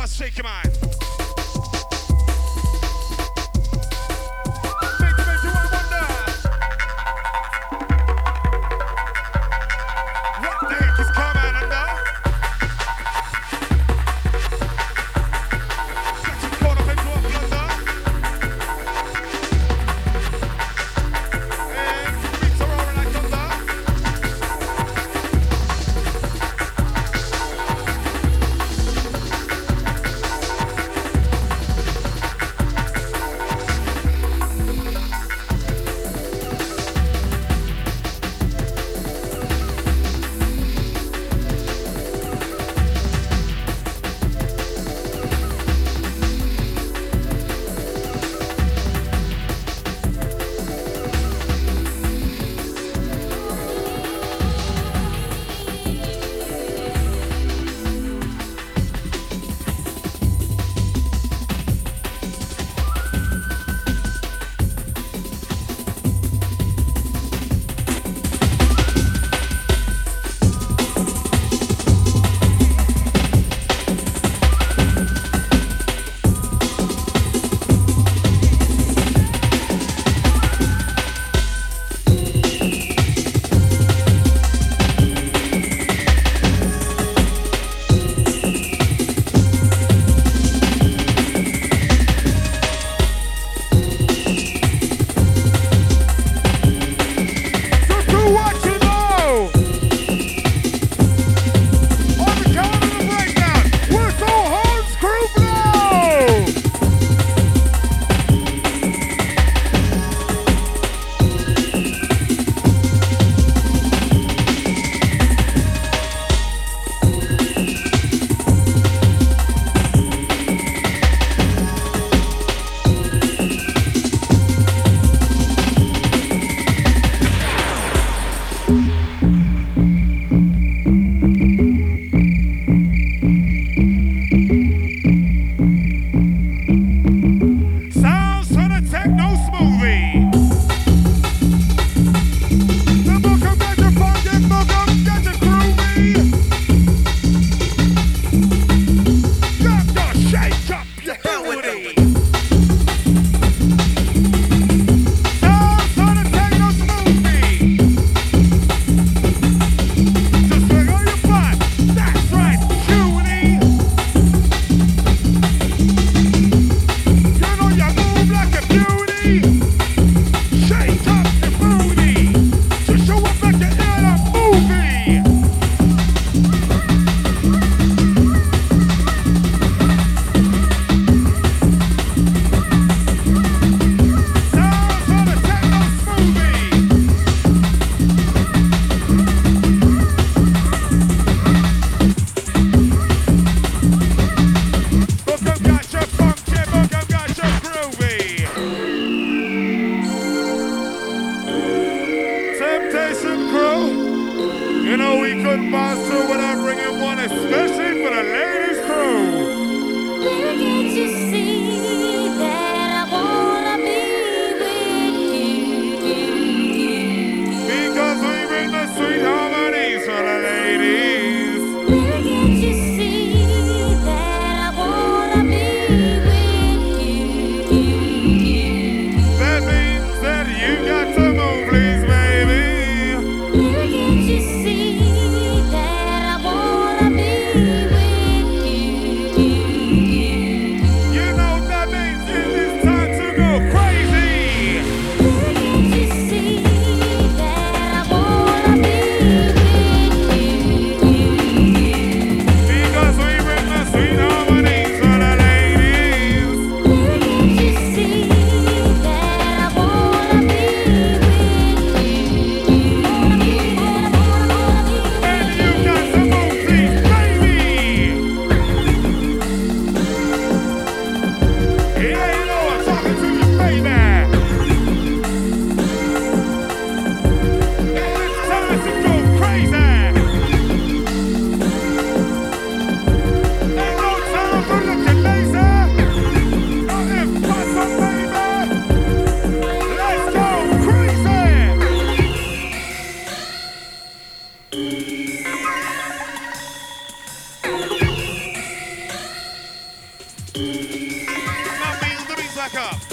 fast, shake your mind. Make you wonder. What the heck is coming under? Section corner, make you up under. And beats are roaring like thunder. Now means the beats back up.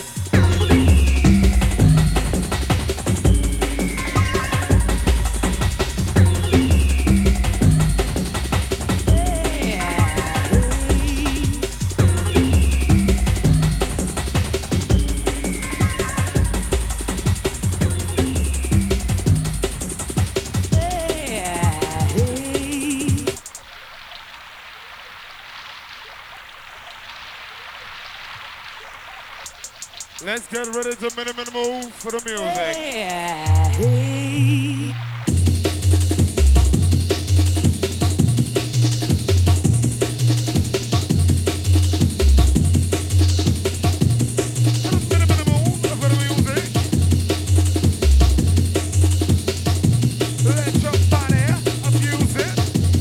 Let's get ready to minimum move for the music. Minimum move for the music. Let your body abuse it.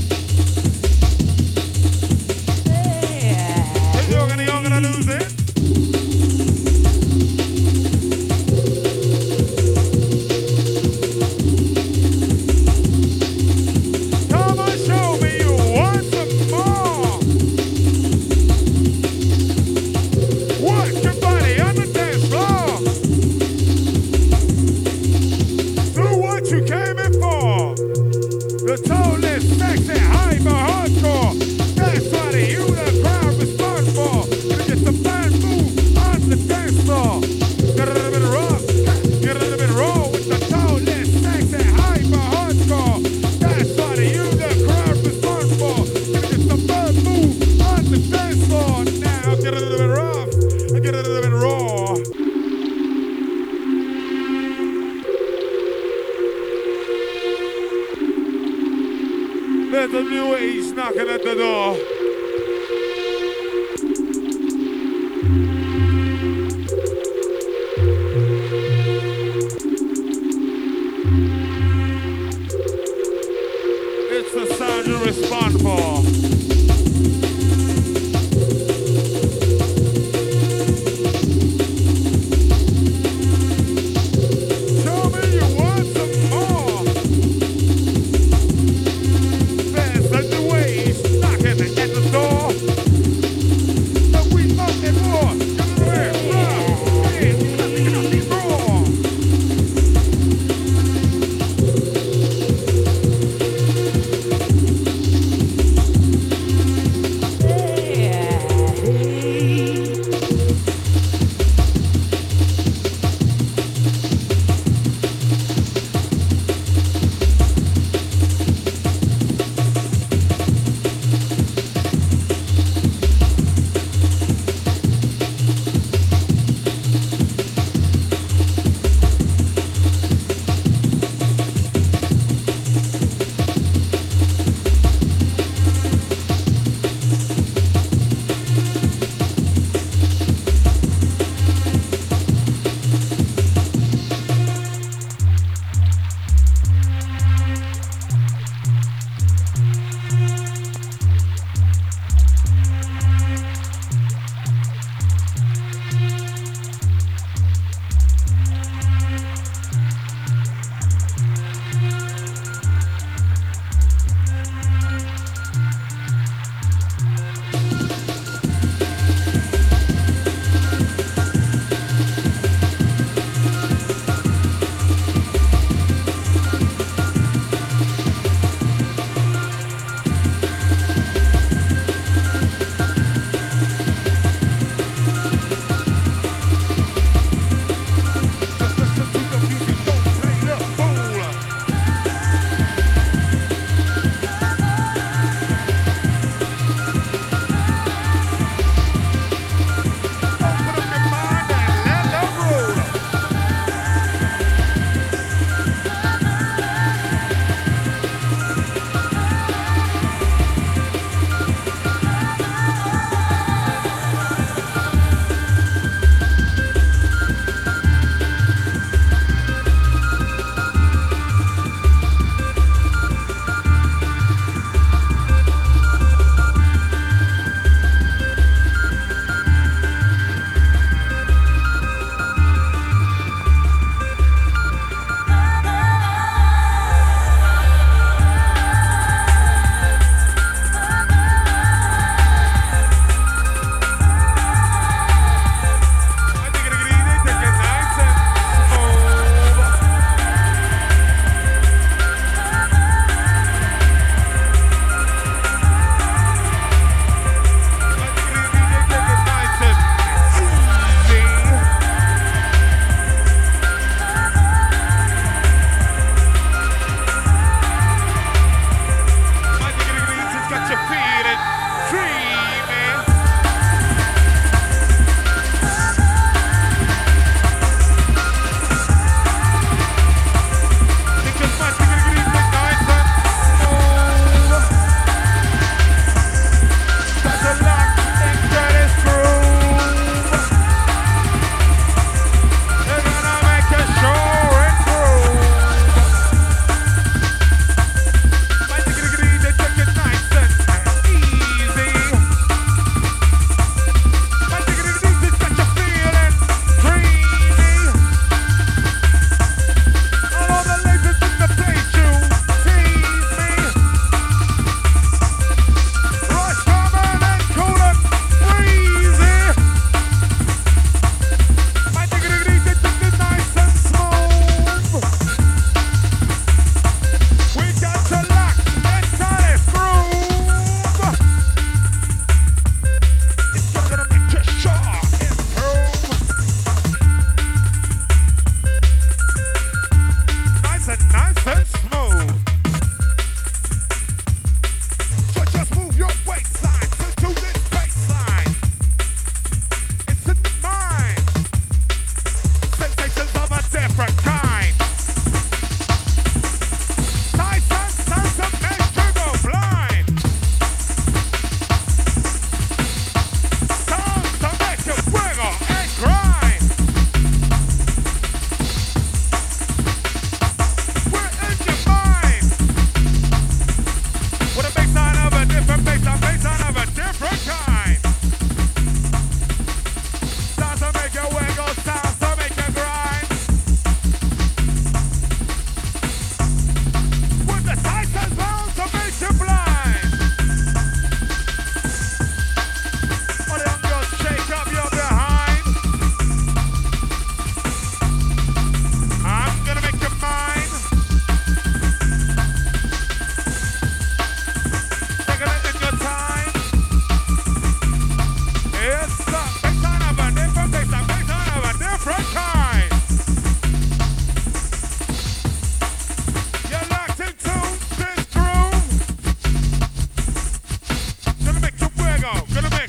If you're gonna lose it. There's a new age knocking at the door. It's the sound you respond for.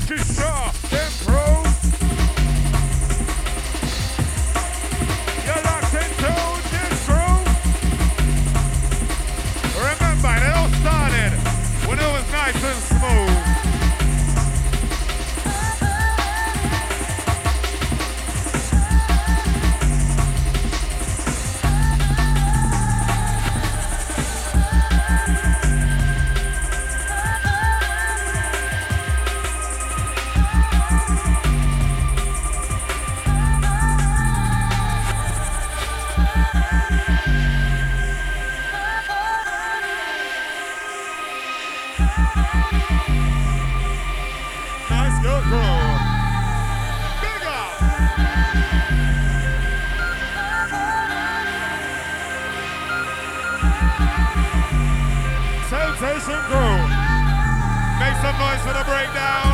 sure. Improve. You're locked into this groove. Remember, it all started when it was nice and smooth. Nice, good groove. Big up. Sensation groove. Make some noise for the breakdown.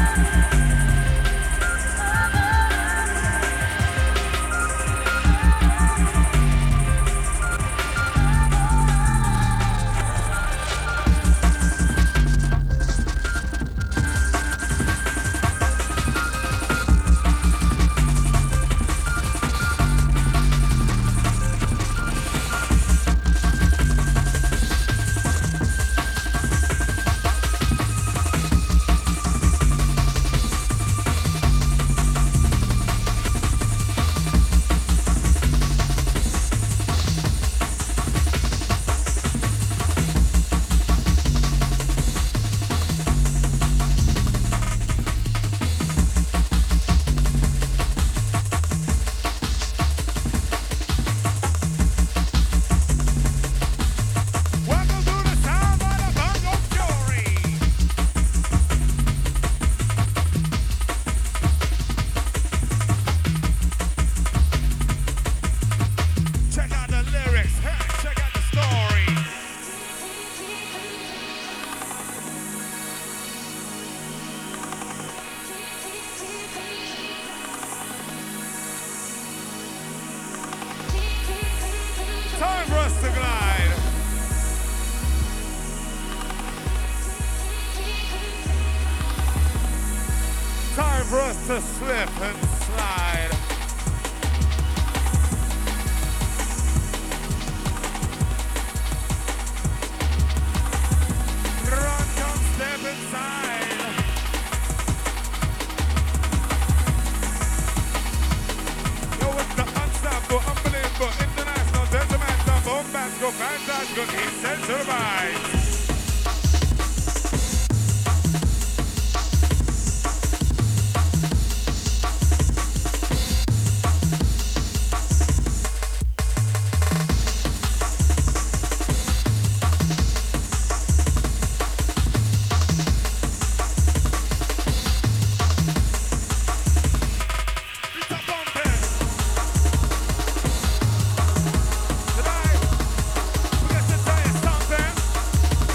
Welcome to the sound of the Bongo Fury. Check out the lyrics, hey, check out the story. Time for us to glide. Time for us to slip and slide. Run, come step inside. Yo, it's the unstoppable, unbelievable, international, detrimental, bombastic, fantastic, essential vibes. It's a bumpin'. Tonight, we got to tell you something.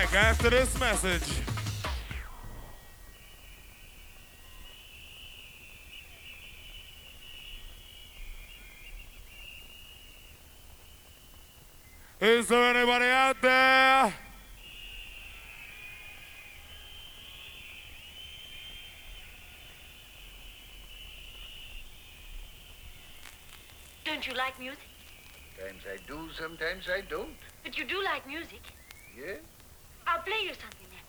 back after this message. Is there anybody out there? Don't you like music? Sometimes I do, sometimes I don't. But you do like music. Yeah? I'll play you something then.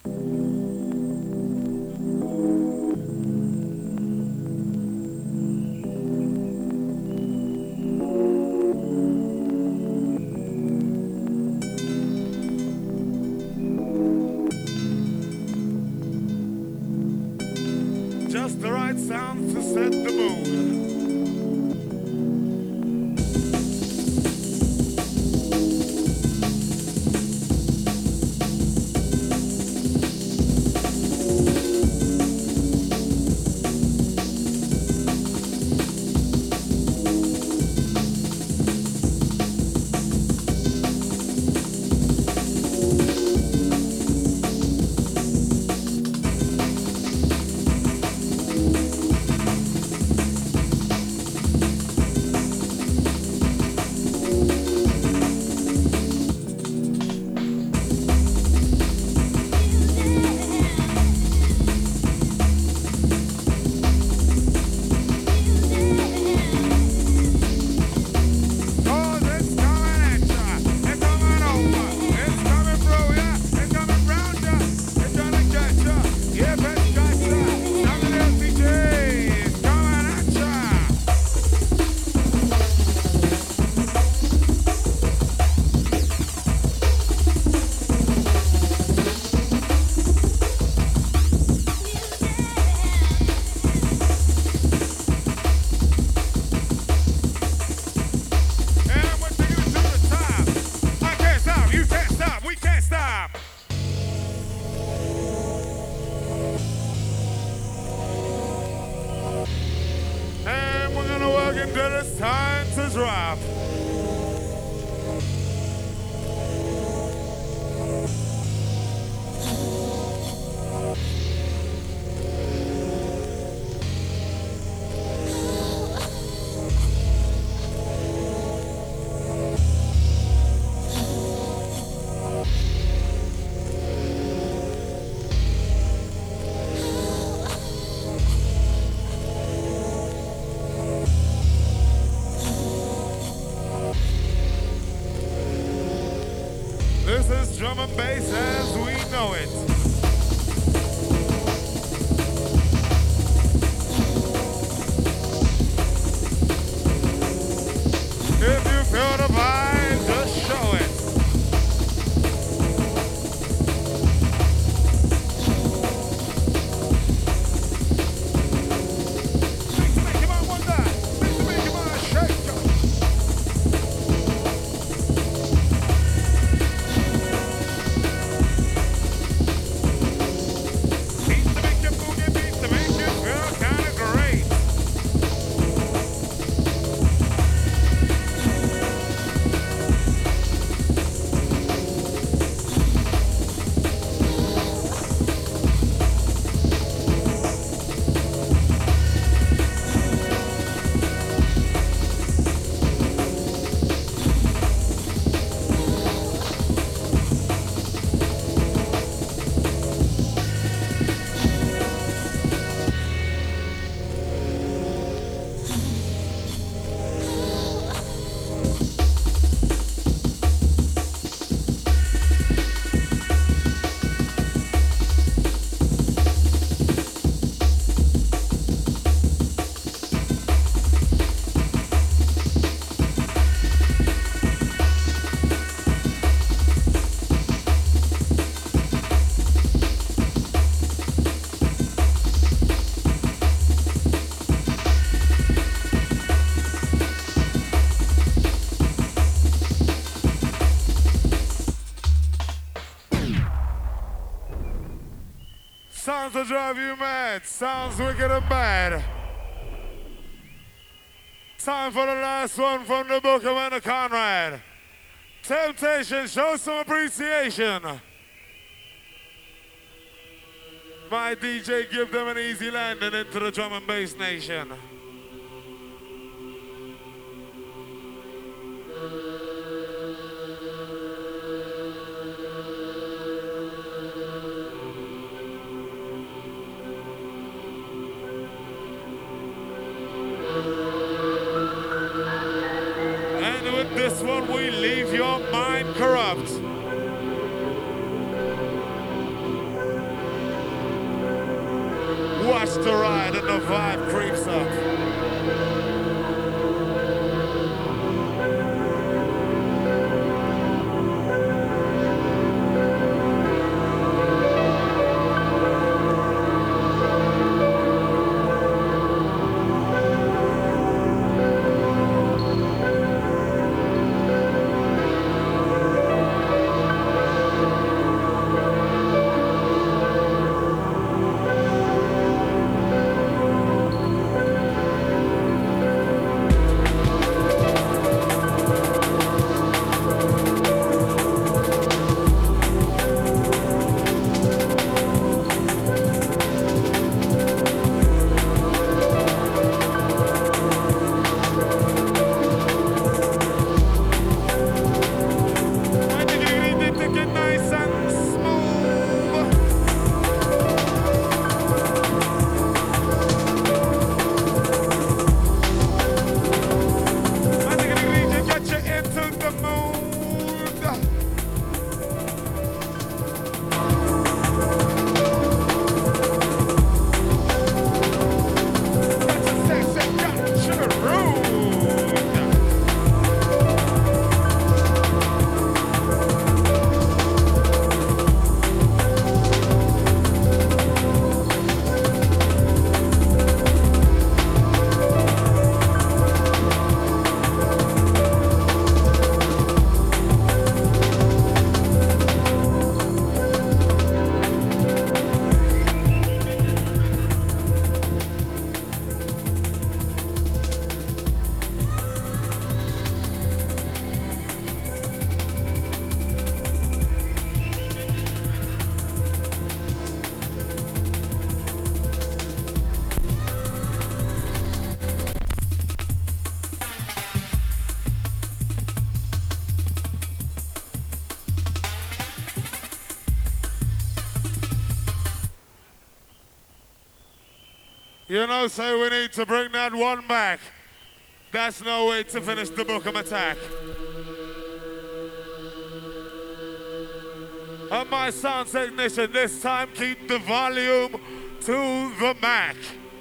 Just the right sound to set the mood. This is drum and bass as we know it. If you feel the vibe, just show it. Make to make your mind wonder. Make to make your mind shake. Sounds will drive you mad. Sounds wicked and bad. Time for the last one from the book of Anna Conrad. Temptation, show some appreciation. My DJ, give them an easy landing into the drum and bass nation. And with this one, we leave your mind corrupt. Watch the ride and the vibe creeps up. You know, so we need to bring that one back. That's no way to finish the Bookham attack. On my sound technician, this time keep the volume to the max.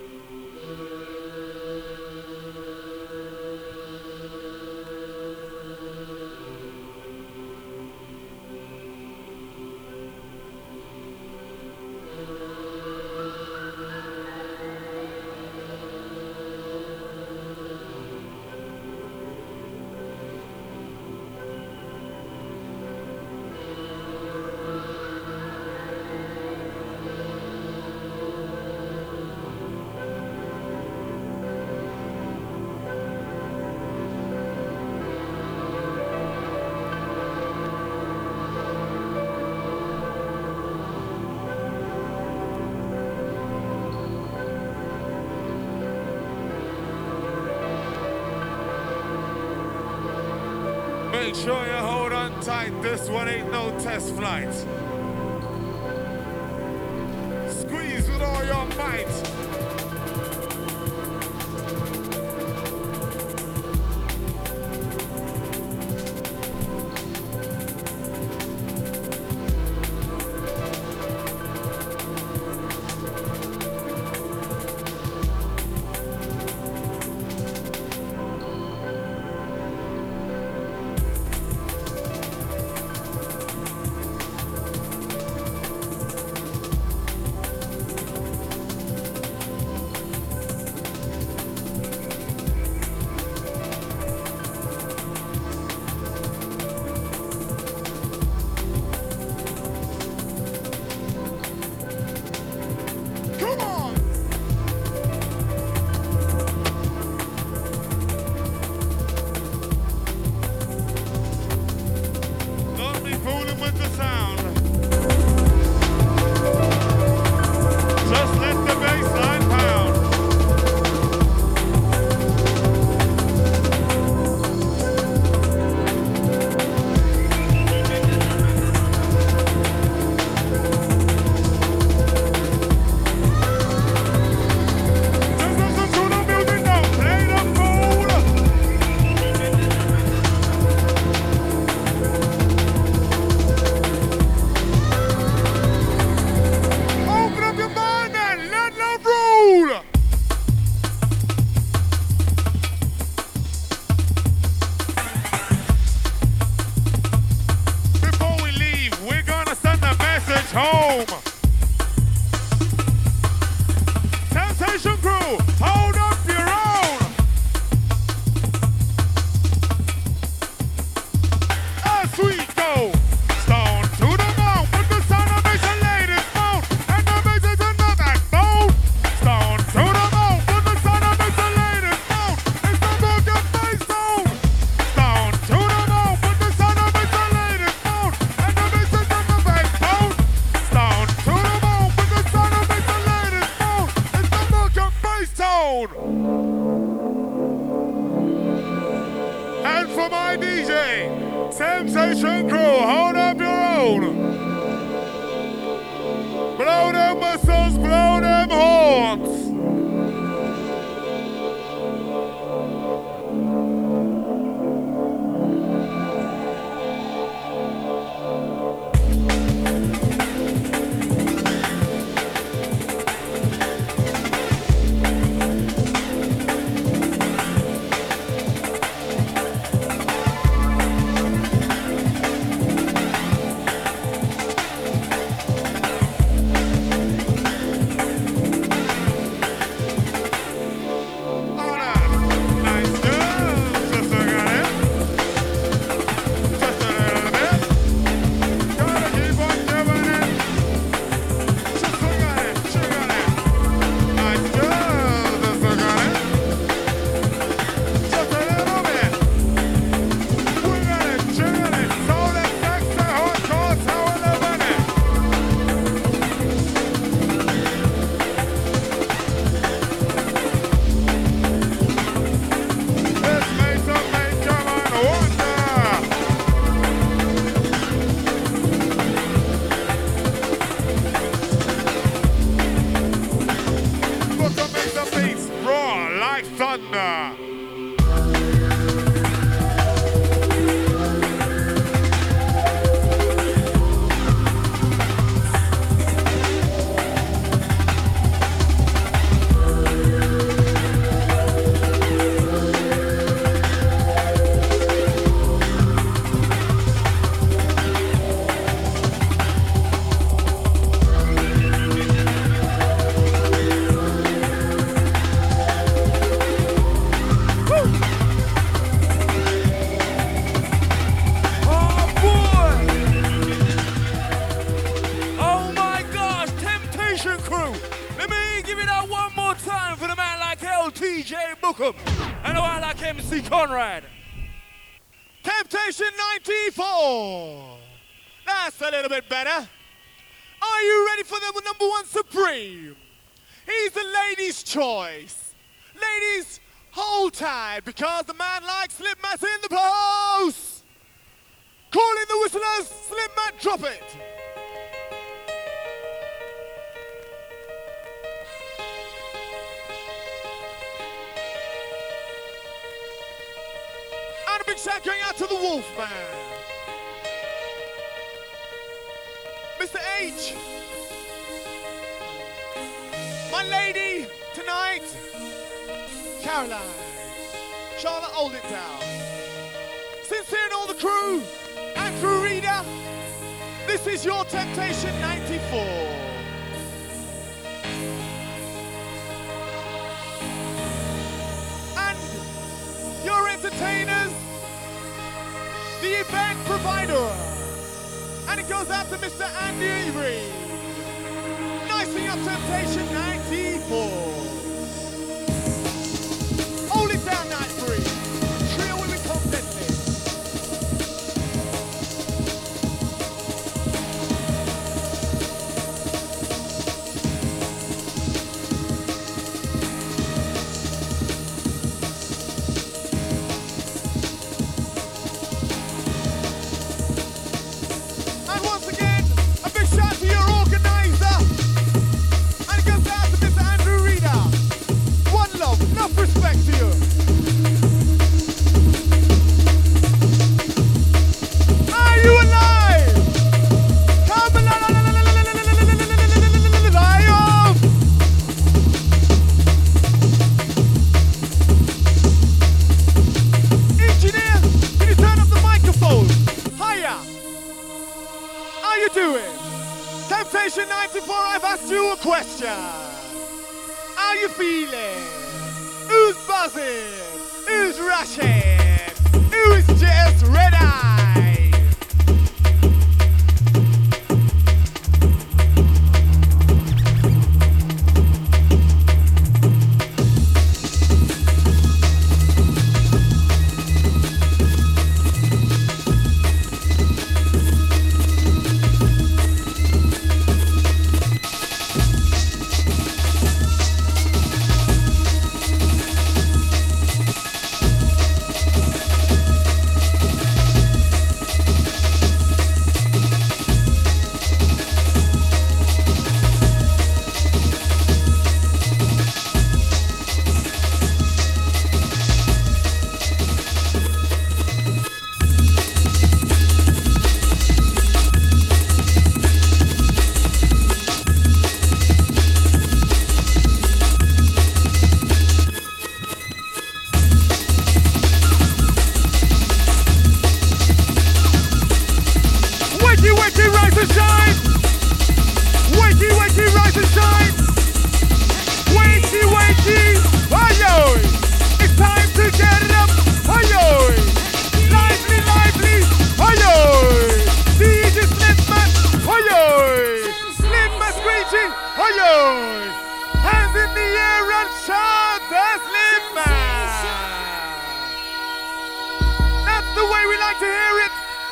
Make sure you hold on tight, this one ain't no test flight. Squeeze with all your might. And for my DJ, Temptation Crew, hold up your own. Blow them whistles, blow them horns. Temptation 94. That's a little bit better. Are you ready for the number one supreme? He's the ladies' choice. Ladies, hold tight because the man like Slipmatt's in the post. Calling the whistlers, Slipmatt, drop it. And a big shout going out to the Wolfman. Mr. H. My lady tonight, Caroline. Charlotte, hold it down. Sincere and all the crew, Andrew Reader, this is your Temptation 94. And your entertainers, the event provider. And it goes out to Mr. Andy Avery. Nicing up Temptation 94. Hold it down, Night 3. Trio will become deadly. And once again, a big shout to your organizer. And it goes out to Mr. Andrew Reader. One love, enough respect to you. Are you alive? Come alive! Engineer, can you turn up the microphone? Hiya! How you doing? Temptation 94, I've asked you a question. How you feeling? Who's buzzing? Who's rushing? Who's just red-eyed?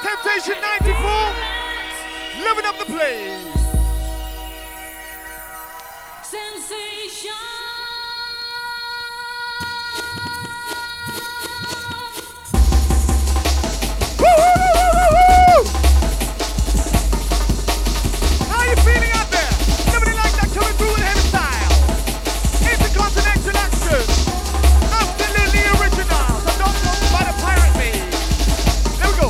Temptation 94. Living up the place. Sensation. How are you feeling out there? Somebody like that coming through with heavy style. Intercontinental action. Absolutely original. So don't talk about a pirate me. There we go.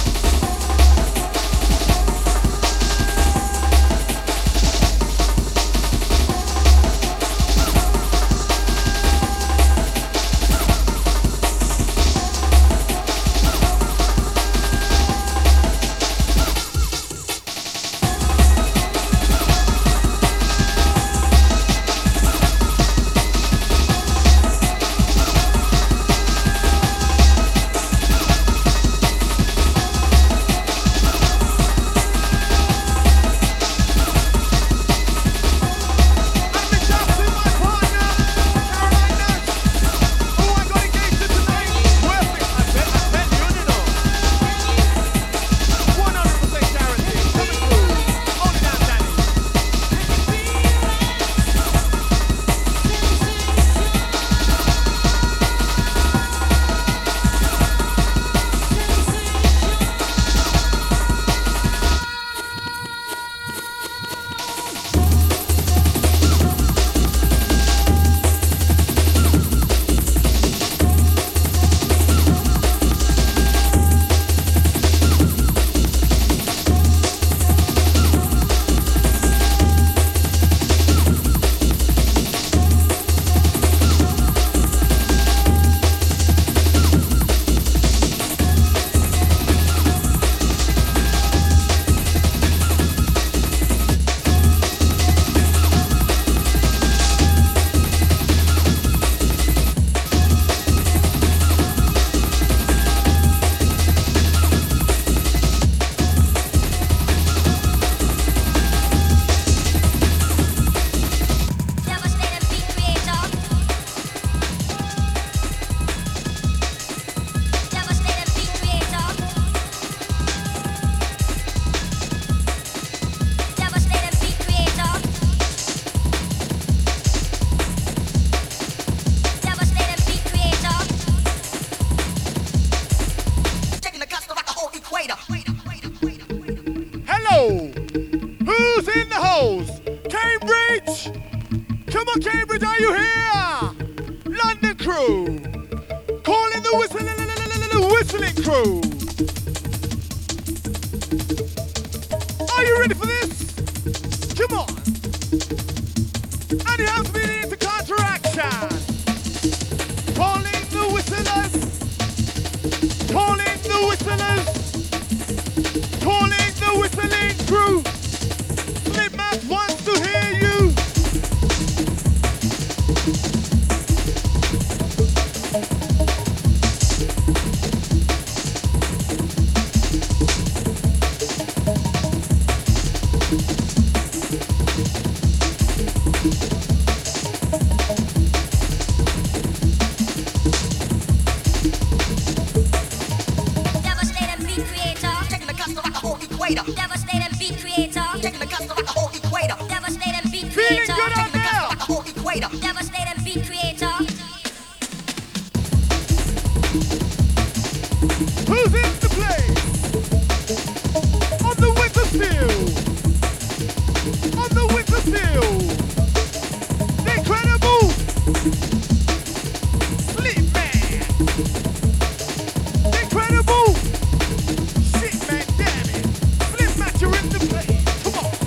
Who's in the house? Cambridge! Come on, Cambridge, are you here? London crew! Calling the whistling crew! Are you ready for this? Come on! And it has been into counteraction! Calling the whistlers! Calling the whistlers! Calling the whistling crew! Slipmatt wants to hear you! Devastating beat creator. Taking the guts to rock the whole equator. Devastating beat Feeling creator. good out Taking the guts to there. rock the whole equator. Devastating beat creator. Who's in the place? On the winter field. On the winter field. The incredible Slipmatt. The incredible shit, man, damn it. Slipmatt, you're in the place. Come on.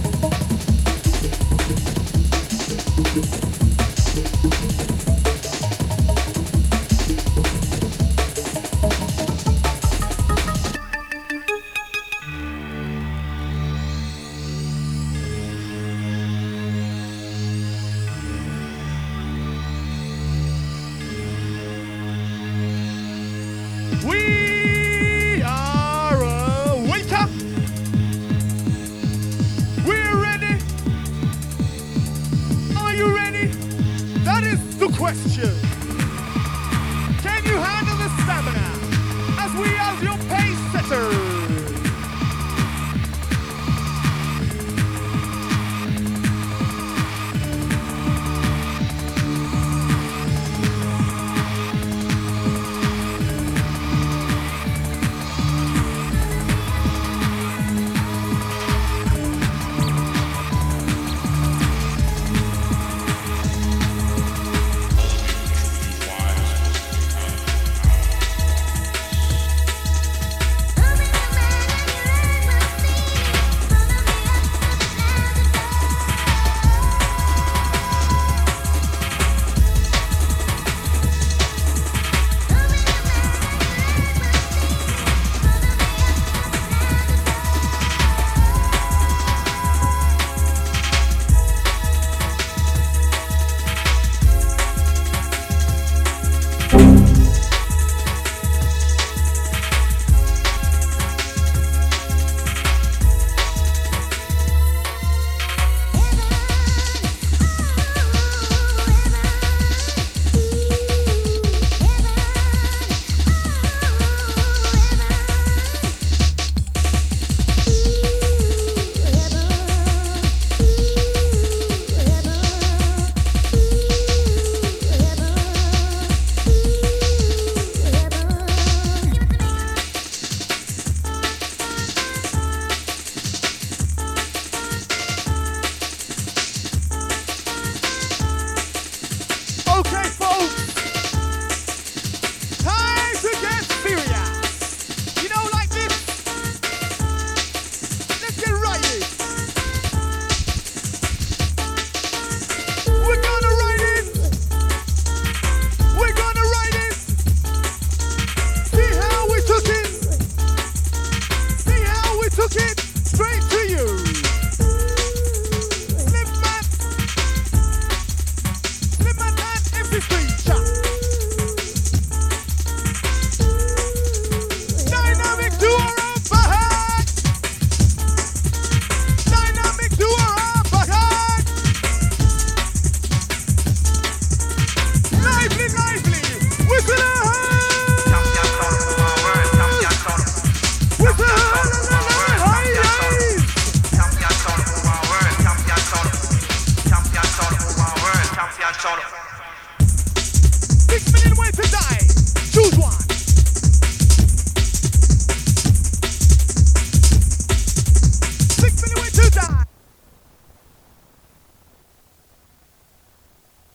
We are awake up. We're ready. Are you ready? That is the question.